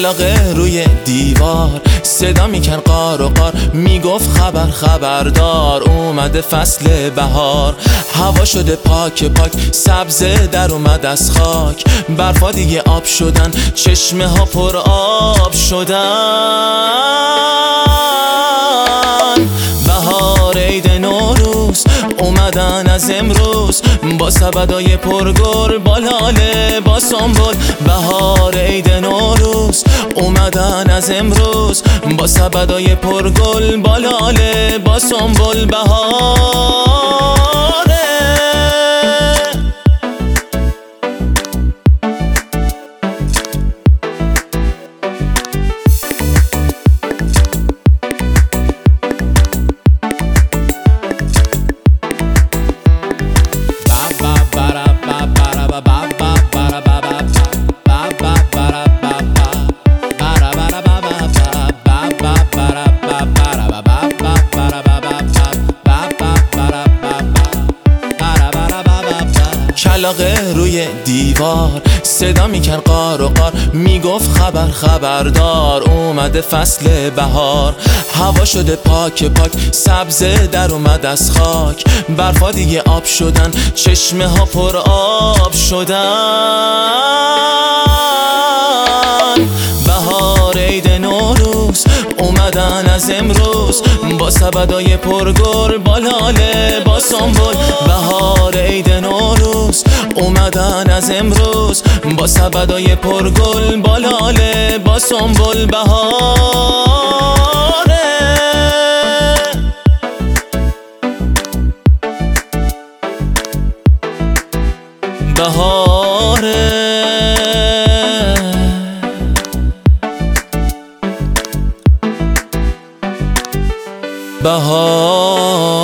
کلاغه روی دیوار صدا میکرد قار و قار، میگفت خبردار اومده فصل بهار. هوا شده پاک پاک، سبزه در اومد از خاک، برفا دیگه آب شدن، چشمه ها پر آب شدن. بهار عید نوروز اومدن از امروز، با سبدای پرگل با لاله با سنبل. بهار عید نوروز اومدن از امروز، با سبدای پرگل با لاله با سنبل. بهاره کلاغه روی دیوار صدا میکرد قار و قار، میگفت خبردار اومده فصل بهار. هوا شده پاک پاک، سبزه در اومد از خاک، برفا دیگه آب شدن، چشمه ها پر آب شدن. بهار عید نوروز اومدن از امروز، با سبدای پرگل با لاله با سنبل. بهار عید نوروز اومدن از امروز، با سبدای پرگل با لاله با سنبل. بهاره بهاره بهار